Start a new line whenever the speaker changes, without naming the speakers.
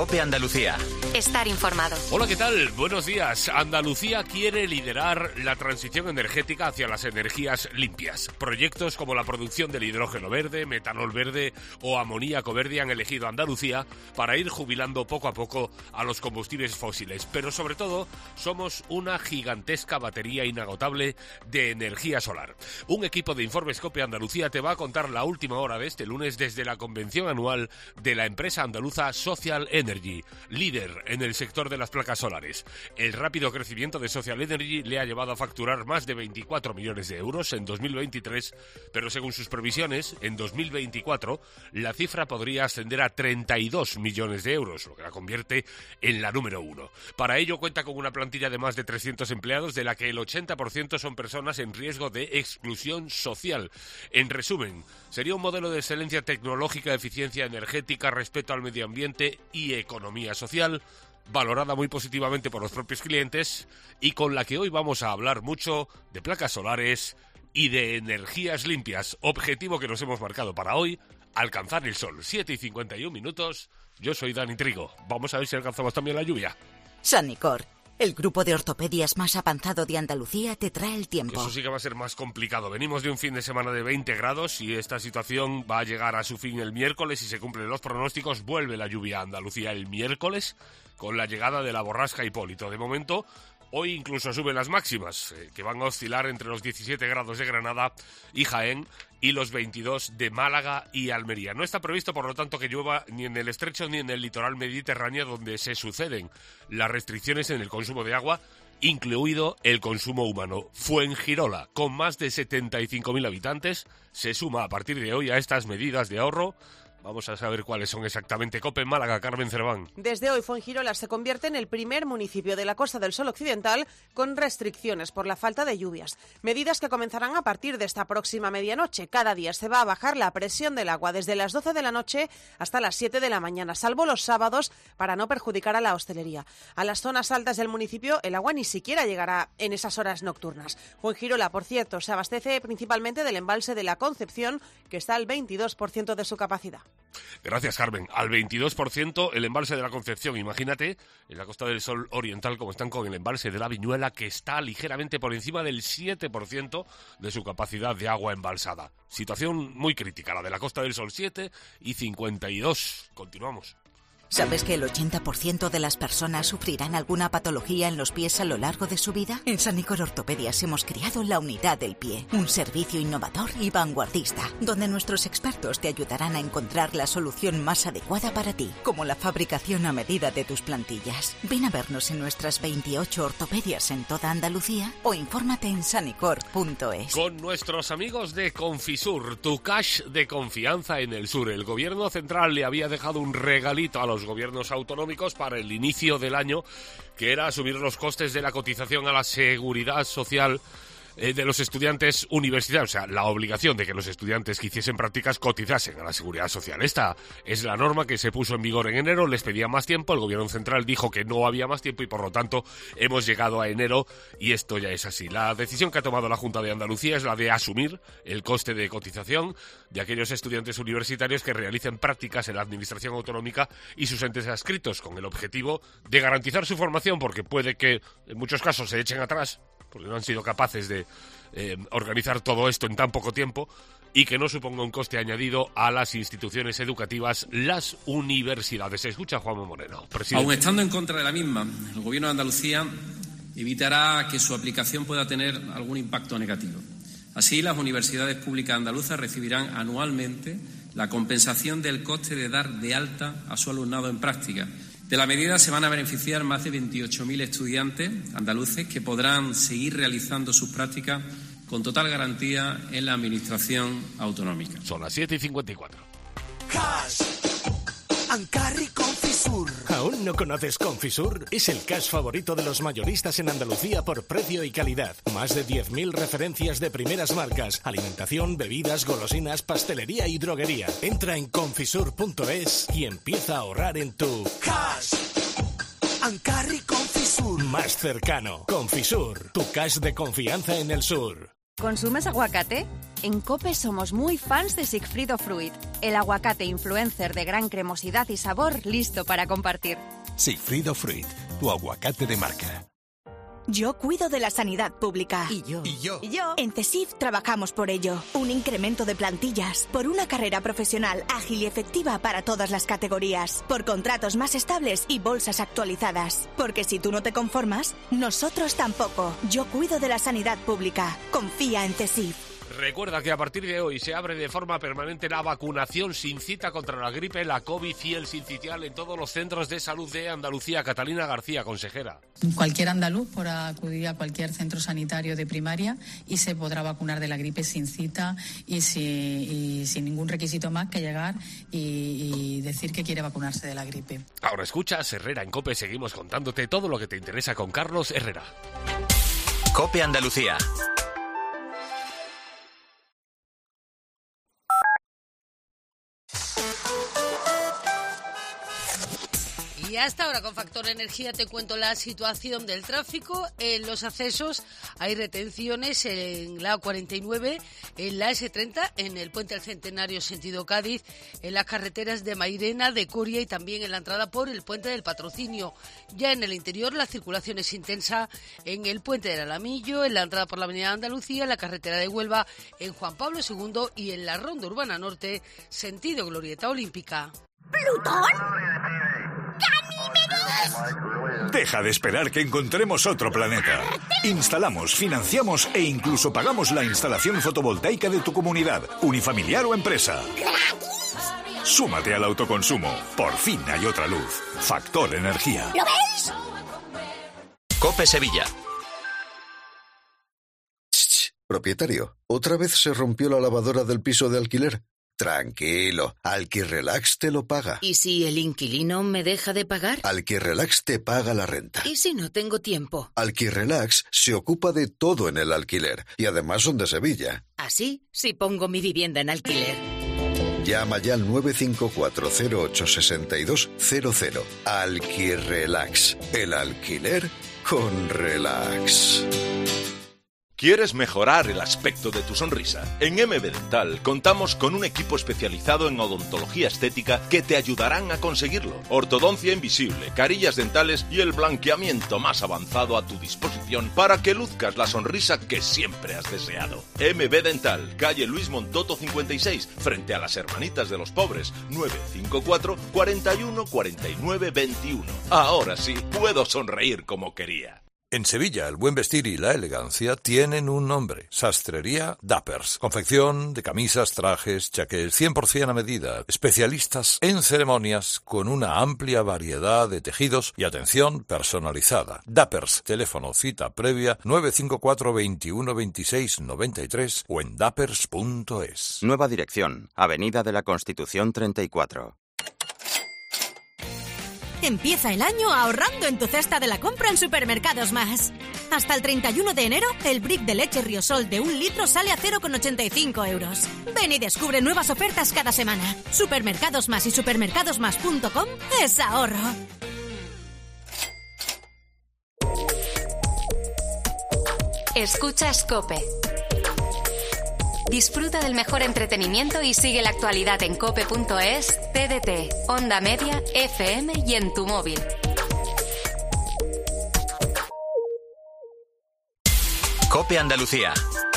COPE Andalucía.
Estar informado.
Hola, ¿qué tal? Buenos días. Andalucía quiere liderar la transición energética hacia las energías limpias. Proyectos como la producción del hidrógeno verde, metanol verde o amoníaco verde han elegido Andalucía para ir jubilando poco a poco a los combustibles fósiles. Pero sobre todo, somos una gigantesca batería inagotable de energía solar. Un equipo de Informes COPE Andalucía te va a contar la última hora de este lunes desde la convención anual de la empresa andaluza Social Energy, líder en el sector de las placas solares. El rápido crecimiento de Social Energy le ha llevado a facturar más de 24 millones de euros en 2023, pero según sus previsiones, en 2024 la cifra podría ascender a 32 millones de euros, lo que la convierte en la número uno. Para ello cuenta con una plantilla de más de 300 empleados, de la que el 80% son personas en riesgo de exclusión social. En resumen, sería un modelo de excelencia tecnológica, eficiencia energética, respeto al medio ambiente y economía social, valorada muy positivamente por los propios clientes y con la que hoy vamos a hablar mucho de placas solares y de energías limpias, objetivo que nos hemos marcado para hoy, alcanzar el sol. 7:51. Yo soy Dani Trigo. Vamos a ver si alcanzamos también la lluvia.
Sanicor, el grupo de ortopedias más avanzado de Andalucía, te trae el tiempo.
Eso sí que va a ser más complicado. Venimos de un fin de semana de 20 grados y esta situación va a llegar a su fin el miércoles. Si se cumplen los pronósticos, vuelve la lluvia a Andalucía el miércoles con la llegada de la borrasca Hipólito. De momento, hoy incluso suben las máximas, que van a oscilar entre los 17 grados de Granada y Jaén y los 22 de Málaga y Almería. No está previsto, por lo tanto, que llueva ni en el estrecho ni en el litoral mediterráneo, donde se suceden las restricciones en el consumo de agua, incluido el consumo humano. Fuengirola, con más de 75.000 habitantes, se suma a partir de hoy a estas medidas de ahorro. Vamos a saber cuáles son exactamente. COPE en Málaga, Carmen Cerván.
Desde hoy, Fuengirola se convierte en el primer municipio de la Costa del Sol Occidental con restricciones por la falta de lluvias. Medidas que comenzarán a partir de esta próxima medianoche. Cada día se va a bajar la presión del agua desde las 12 de la noche hasta las 7 de la mañana, salvo los sábados, para no perjudicar a la hostelería. A las zonas altas del municipio, el agua ni siquiera llegará en esas horas nocturnas. Fuengirola, por cierto, se abastece principalmente del embalse de la Concepción, que está al 22% de su capacidad.
Gracias, Carmen. Al 22% el embalse de la Concepción. Imagínate, en la Costa del Sol Oriental, como están con el embalse de la Viñuela, que está ligeramente por encima del 7% de su capacidad de agua embalsada. Situación muy crítica, la de la Costa del Sol 7 y 52. Continuamos.
¿Sabes que el 80% de las personas sufrirán alguna patología en los pies a lo largo de su vida? En Sanicor Ortopedias hemos creado la Unidad del Pie, un servicio innovador y vanguardista, donde nuestros expertos te ayudarán a encontrar la solución más adecuada para ti, como la fabricación a medida de tus plantillas. Ven a vernos en nuestras 28 ortopedias en toda Andalucía o infórmate en sanicor.es.
Con nuestros amigos de Confisur, tu cash de confianza en el sur. El gobierno central le había dejado un regalito a los gobiernos autonómicos para el inicio del año, que era asumir los costes de la cotización a la seguridad social de los estudiantes universitarios, o sea, la obligación de que los estudiantes que hiciesen prácticas cotizasen a la seguridad social. Esta es la norma que se puso en vigor en enero, les pedía más tiempo, el gobierno central dijo que no había más tiempo y por lo tanto hemos llegado a enero y esto ya es así. La decisión que ha tomado la Junta de Andalucía es la de asumir el coste de cotización de aquellos estudiantes universitarios que realicen prácticas en la administración autonómica y sus entes adscritos, con el objetivo de garantizar su formación, porque puede que en muchos casos se echen atrás porque no han sido capaces de organizar todo esto en tan poco tiempo, y que no suponga un coste añadido a las instituciones educativas, las universidades. Se escucha Juanma Moreno, presidente.
Aun estando en contra de la misma, el Gobierno de Andalucía evitará que su aplicación pueda tener algún impacto negativo. Así, las universidades públicas andaluzas recibirán anualmente la compensación del coste de dar de alta a su alumnado en práctica. De la medida se van a beneficiar más de 28.000 estudiantes andaluces que podrán seguir realizando sus prácticas con total garantía en la administración autonómica.
Son las 7:54.
Cash Ancarri Confisur.
¿Aún no conoces Confisur? Es el cash favorito de los mayoristas en Andalucía por precio y calidad. Más de 10.000 referencias de primeras marcas. Alimentación, bebidas, golosinas, pastelería y droguería. Entra en confisur.es y empieza a ahorrar en tu
Cash Ancarri Confisur.
más cercano. Confisur, tu cash de confianza en el sur.
¿Consumes aguacate? En COPE somos muy fans de Sigfrido Fruit, el aguacate influencer de gran cremosidad y sabor listo para compartir.
Sigfrido Fruit, tu aguacate de marca.
Yo cuido de la sanidad pública.
Y yo.
En CESIF trabajamos por ello. Un incremento de plantillas, por una carrera profesional ágil y efectiva para todas las categorías, por contratos más estables y bolsas actualizadas. Porque si tú no te conformas, nosotros tampoco. Yo cuido de la sanidad pública. Confía en CESIF.
Recuerda que a partir de hoy se abre de forma permanente la vacunación sin cita contra la gripe, la COVID y el sincicial en todos los centros de salud de Andalucía. Catalina García, consejera.
Cualquier andaluz podrá acudir a cualquier centro sanitario de primaria y se podrá vacunar de la gripe sin cita y sin ningún requisito más que llegar y decir que quiere vacunarse de la gripe.
Ahora escuchas Herrera en COPE. Seguimos contándote todo lo que te interesa con Carlos Herrera.
COPE Andalucía.
Y hasta ahora con Factor Energía te cuento la situación del tráfico. En los accesos hay retenciones en la A49, en la S30, en el Puente del Centenario sentido Cádiz, en las carreteras de Mairena, de Coria y también en la entrada por el Puente del Patrocinio. Ya en el interior la circulación es intensa en el Puente del Alamillo, en la entrada por la Avenida Andalucía, en la carretera de Huelva, en Juan Pablo II y en la Ronda Urbana Norte, sentido Glorieta Olímpica.
¿Plutón?
Deja de esperar que encontremos otro planeta. Instalamos, financiamos e incluso pagamos la instalación fotovoltaica de tu comunidad, unifamiliar o empresa. Súmate al autoconsumo. Por fin hay otra luz. Factor Energía.
¿Lo veis?
COPE Sevilla.
Propietario, ¿otra vez se rompió la lavadora del piso de alquiler? Tranquilo, Alquirrelax te lo paga.
¿Y si el inquilino me deja de pagar?
Alquirrelax te paga la renta.
¿Y si no tengo tiempo?
Alquirrelax se ocupa de todo en el alquiler y además son de Sevilla.
Así, si pongo mi vivienda en alquiler.
Llama ya al 954-086200. Alquirrelax, el alquiler con relax.
¿Quieres mejorar el aspecto de tu sonrisa? En MB Dental contamos con un equipo especializado en odontología estética que te ayudarán a conseguirlo. Ortodoncia invisible, carillas dentales y el blanqueamiento más avanzado a tu disposición para que luzcas la sonrisa que siempre has deseado. MB Dental, calle Luis Montoto 56, frente a las Hermanitas de los Pobres, 954 41 49 21. Ahora sí, puedo sonreír como quería.
En Sevilla, el buen vestir y la elegancia tienen un nombre. Sastrería Dappers. Confección de camisas, trajes, chaqués, 100% a medida. Especialistas en ceremonias con una amplia variedad de tejidos y atención personalizada. Dappers. Teléfono cita previa 954 21 26 93 o en dappers.es.
Nueva dirección. Avenida de la Constitución 34.
Empieza el año ahorrando en tu cesta de la compra en Supermercados Más. Hasta el 31 de enero, el brick de leche Riosol de 1 litro sale a 0,85 euros. Ven y descubre nuevas ofertas cada semana. Supermercados Más y supermercadosmás.com es ahorro.
Escuchas COPE. Disfruta del mejor entretenimiento y sigue la actualidad en cope.es, TDT, Onda Media, FM y en tu móvil.
COPE Andalucía.